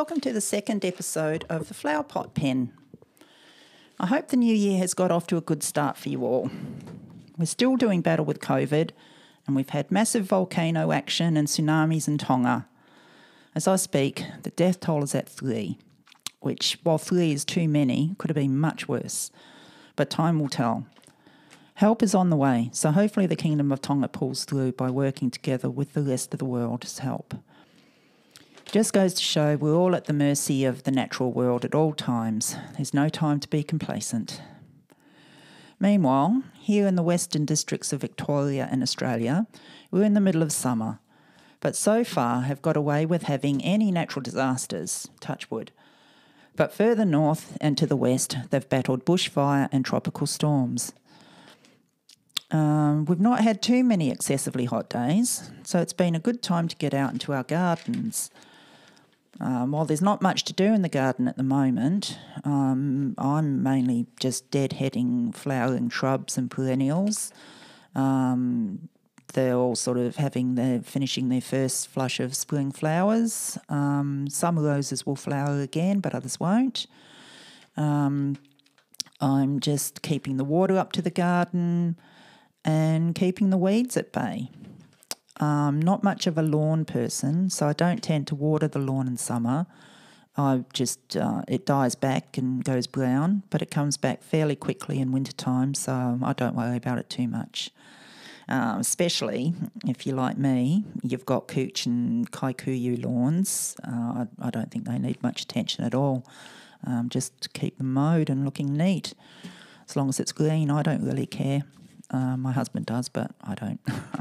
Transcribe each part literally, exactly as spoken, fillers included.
welcome to the second episode of the Flower Pot Pen. I hope the new year has got off to a good start for you all. We're still doing battle with COVID, and we've had massive volcano action and tsunamis in Tonga. As I speak, the death toll is at three, which, while three is too many, could have been much worse. But time will tell. Help is on the way, so hopefully the Kingdom of Tonga pulls through by working together with the rest of the world's help. Just goes to show we're all at the mercy of the natural world at all times. There's no time to be complacent. Meanwhile, here in the western districts of Victoria and Australia, we're in the middle of summer, but so far have got away with having any natural disasters, touch wood. But further north and to the west, they've battled bushfire and tropical storms. Um, we've not had too many excessively hot days, so it's been a good time to get out into our gardens. Um, while there's not much to do in the garden at the moment, um, I'm mainly just deadheading flowering shrubs and perennials. Um, they're all sort of having their finishing their first flush of spring flowers. Um, some roses will flower again, but others won't. Um, I'm just keeping the water up to the garden and keeping the weeds at bay. Um, not much of a lawn person, so I don't tend to water the lawn in summer. I just uh, it dies back and goes brown, but it comes back fairly quickly in wintertime, so I don't worry about it too much. Uh, especially if you're like me, you've got cooch and kikuyu lawns. Uh, I, I don't think they need much attention at all. Um, just to keep them mowed and looking neat. As long as it's green, I don't really care. Uh, my husband does, but I don't.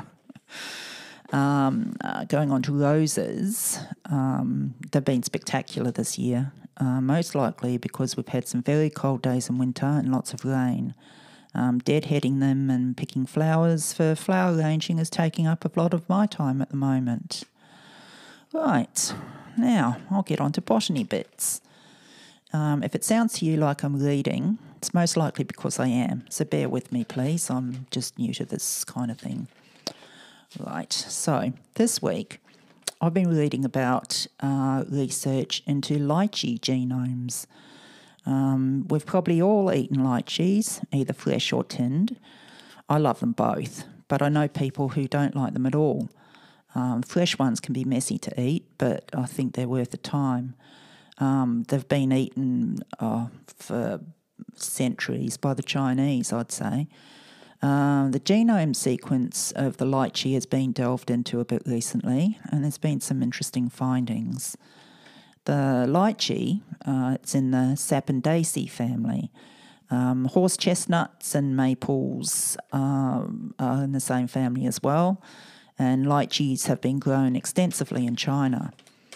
Um, uh, going on to roses, um, they've been spectacular this year, uh, most likely because we've had some very cold days in winter and lots of rain. Um, deadheading them and picking flowers for flower arranging is taking up a lot of my time at the moment. Right, now I'll get on to botany bits. Um, if it sounds to you like I'm reading, it's most likely because I am, so bear with me please, I'm just new to this kind of thing. Right, so this week I've been reading about uh, research into lychee genomes. Um, we've probably all eaten lychees, either fresh or tinned. I love them both, but I know people who don't like them at all. Um, fresh ones can be messy to eat, but I think they're worth the time. Um, they've been eaten uh, for centuries by the Chinese, I'd say. Uh, the genome sequence of the lychee has been delved into a bit recently, and there's been some interesting findings. The lychee, uh, it's in the Sapindaceae family. Um, horse chestnuts and maples um, are in the same family as well, and lychees have been grown extensively in China.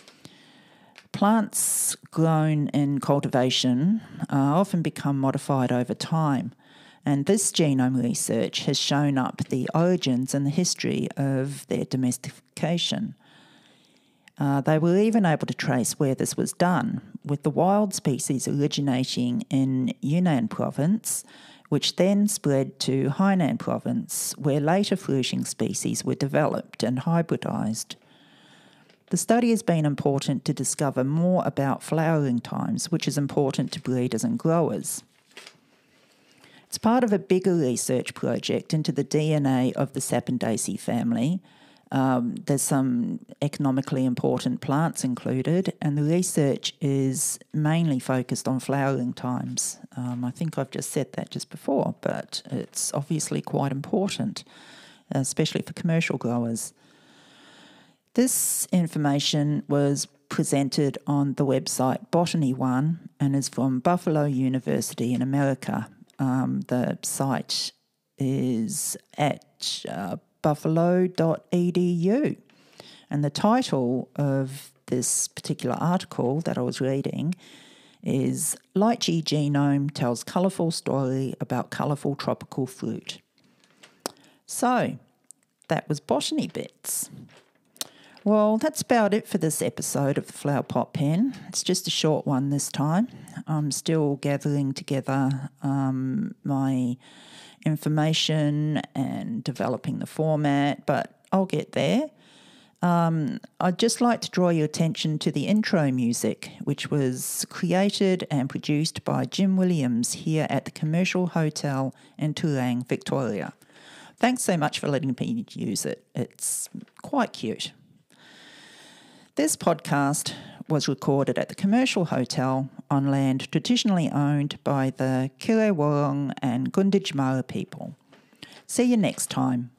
Plants grown in cultivation uh, often become modified over time. And this genome research has shown up the origins and the history of their domestication. Uh, they were even able to trace where this was done, with the wild species originating in Yunnan province, which then spread to Hainan province, where later fruiting species were developed and hybridised. The study has been important to discover more about flowering times, which is important to breeders and growers. It's part of a bigger research project into the D N A of the Sapindaceae family. Um, there's some economically important plants included, and the research is mainly focused on flowering times. Um, I think I've just said that just before, but it's obviously quite important, especially for commercial growers. This information was presented on the website Botany One and is from Buffalo University in America. Um, the site is at uh, buffalo dot e d u, and the title of this particular article that I was reading is Lychee Genome Tells Colourful Story About Colourful Tropical Fruit. So, that was Botany Bits. Well, that's about it for this episode of the Flower Pot Pen. It's just a short one this time. I'm still gathering together um, my information and developing the format, but I'll get there. Um, I'd just like to draw your attention to the intro music, which was created and produced by Jim Williams here at the Commercial Hotel in Toolang, Victoria. Thanks so much for letting me use it. It's quite cute. This podcast was recorded at the Commercial Hotel on land traditionally owned by the Kire Worong and Gunditjmara people. See you next time.